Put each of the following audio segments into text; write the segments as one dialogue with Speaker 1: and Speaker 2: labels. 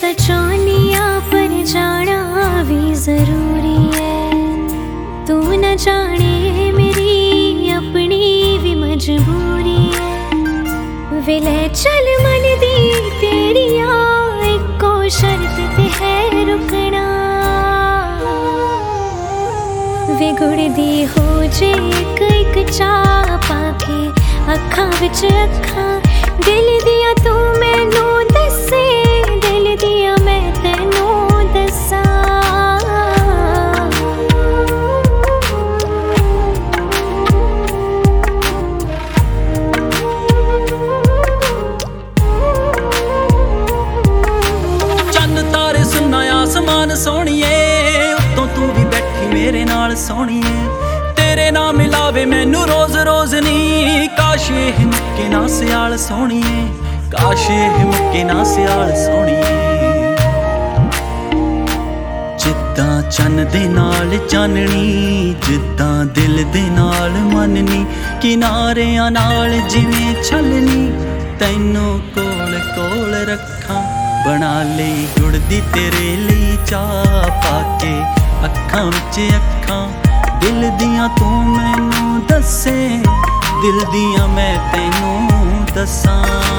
Speaker 1: ਤਾਂ ਚਾਹੁੰਦੀ ਆ ਪਰ ਜਾਣਾ ਵੀ ਜ਼ਰੂਰੀ ਹੈ। ਤੂੰ ਨਾ ਜਾਣੇ ਮੇਰੀ ਆਪਣੀ ਵੀ ਮਜਬੂਰੀ ਹੈ। ਵੇ ਲੈ ਚੱਲ ਮਨ ਦੀ ਤੇਰੀਆਂ ਇੱਕੋ ਸ਼ਰਤ ਤੇ ਹੈ ਰੁਕਣਾ। ਵੇ ਗੁੜਦੀ ਹੋ ਜੇ ਇੱਕ ਚਾਹ ਪਾ ਕੇ ਅੱਖਾਂ ਵਿੱਚ ਅੱਖਾਂ ਦਿਲ ਦੀਆਂ ਤੂੰ ਮੈਨੂੰ ਦੱਸੇ ਦਿਲ ਦੀਆਂ ਮੈਂ ਤੈਨੂੰ ਦੱਸਾਂ।
Speaker 2: ਚੰਨ ਤਾਰੇ ਸੁਣਨਾ ਆਸਮਾਨ ਸੋਹਣੀਏ ਉੱਤੋਂ ਤੂੰ ਵੀ ਬੈਠੀ ਮੇਰੇ ਨਾਲ ਸੋਹਣੀਏ। ਤੇਰੇ ਨਾਲ ਮਿਲਾਵੇ ਮੈਨੂੰ ਰੋਜ਼ ਰੋਜ਼ ਨੀ ਕਾਸ਼ ਇਹ ਮੁੱਕੇ ਨਾ ਸਿਆਲ ਸੋਹਣੀਏ। ਕਾਸ਼ ਇਹ ਮੁੱਕੇ ਨਾ ਸਿਆਲ ਸੋਹਣੀਏ। ਜਿੱਦਾਂ ਚੰਨ ਦੇ ਨਾਲ ਚਾਨਣੀ ਜਿੱਦਾਂ ਦਿਲ ਦੇ ਨਾਲ ਮੰਨਨੀ ਕਿਨਾਰਿਆਂ ਨਾਲ ਜਿਵੇਂ ਛਲਣੀ ਤੈਨੂੰ ਕੋਲ ਕੋਲ ਰੱਖਾਂ। ਬਣਾ ਲਈ ਗੁੜਦੀ ਤੇਰੇ ਲਈ ਚਾਹ ਪਾ ਕੇ ਅੱਖਾਂ ਵਿੱਚ ਅੱਖਾਂ ਦਿਲ ਦੀਆਂ ਤੂੰ ਮੈਨੂੰ ਦੱਸੇ ਦਿਲ ਦੀਆਂ ਮੈਂ ਤੈਨੂੰ ਦੱਸਾਂ।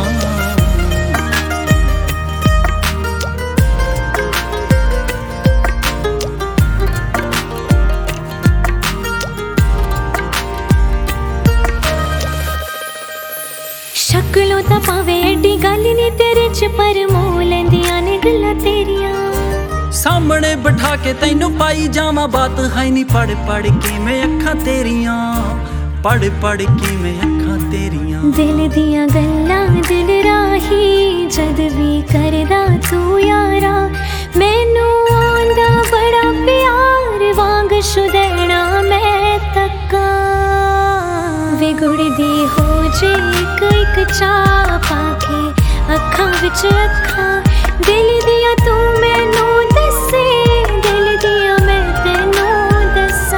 Speaker 1: ਸ਼ਕਲੋਂ ਤਾਂ ਭਾਵੇਂ ਐਡੀ ਗੱਲ ਨੀ ਤੇਰੇ ਚ ਪਰ ਮੋਹ ਲੈਂਦੀਆਂ ਨੇ ਗੱਲਾਂ ਤੇਰੀਆਂ।
Speaker 2: ਸਾਹਮਣੇ ਬਿਠਾ ਕੇ ਤੈਨੂੰ ਪਾਈ ਜਾਵਾਂ ਬਾਤ ਹੈ ਨੀ ਪੜ ਪੜ ਕੇ ਮੈਂ ਅੱਖਾਂ ਤੇਰੀਆਂ ਪੜ ਪੜ ਕੇ ਮੈਂ ਅੱਖਾਂ ਤੇਰੀਆਂ।
Speaker 1: ਦਿਲ ਦੀਆਂ ਗੱਲਾਂ ਦਿਲ ਰਾਹੀ ਜਦ ਵੀ ਕਰਦਾ ਤੂੰ ਯਾਰਾ ਮੈਨੂੰ ਆਉਂਦਾ ਬੜਾ ਪਿਆਰ ਵਾਂਗ ਸ਼ੁਦੈਣਾ ਮੈਂ ਤੱਕਾਂ। ਵੇ ਗੁੜਦੀ ਹੋ ਜੇ ਇੱਕ ਚਾਹ ਪਾ ਕੇ ਅੱਖਾਂ ਵਿੱਚ ਅੱਖਾਂ ਦਿਲ ਦੀਆਂ ਤੂੰ ਮੈਨੂੰ ਦੱਸੇ ਦਿਲ ਦੀਆਂ ਮੈਂ ਤੈਨੂੰ ਦੱਸਾਂ।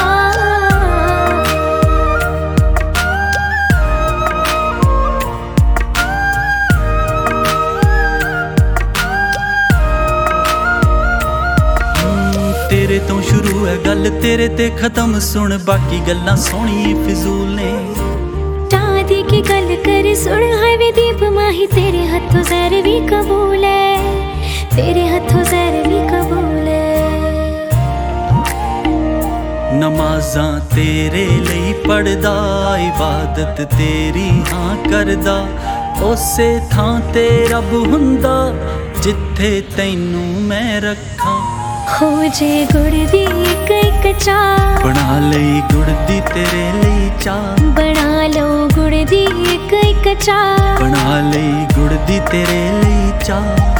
Speaker 2: ਤੇਰੇ ਤੋਂ ਸ਼ੁਰੂ ਹੈ ਗੱਲ ਤੇਰੇ ਤੇ ਖਤਮ ਸੁਣ ਬਾਕੀ ਗੱਲਾਂ ਸੋਹਣੀ ਫਿਜ਼ੂਲ ਨੇ।
Speaker 1: ਦੀ ਕੀ ਗੱਲ ਕਰ ਸੁਣ ਹੈ ਵੇ ਦੀਪ ਮਾਹੀ ਤੇਰੇ ਹੱਥੋਂ ਜ਼ਹਿਰ ਵੀ ਕਬੂਲ ਹੈ ਤੇਰੇ ਹੱਥੋਂ ਜ਼ਹਿਰ ਵੀ ਕਬੂਲ ਹੈ।
Speaker 2: ਨਮਾਜ਼ਾਂ ਤੇਰੇ ਲਈ ਪੜਦਾ ਇਬਾਦਤ ਤੇਰੀ ਹਾਂ ਕਰਦਾ ਉਸੇ ਥਾਂ ਤੇ ਰੱਬ ਹੁੰਦਾ ਜਿੱਥੇ ਤੈਨੂੰ ਮੈਂ ਰੱਖਾਂ।
Speaker 1: ਹੋ ਜੇ ਗੁੜਦੀ ਇੱਕ ਚਾਹ
Speaker 2: ਬਣਾ ਲਈ ਗੁੜਦੀ ਤੇਰੇ ਲਈ ਚਾਹ।
Speaker 1: ਬਣਾ ਲਓ ਗੁੜਦੀ ਇੱਕ ਚਾਹ
Speaker 2: ਬਣਾ ਲਈ ਗੁੜਦੀ ਤੇਰੇ ਲਈ ਚਾਹ।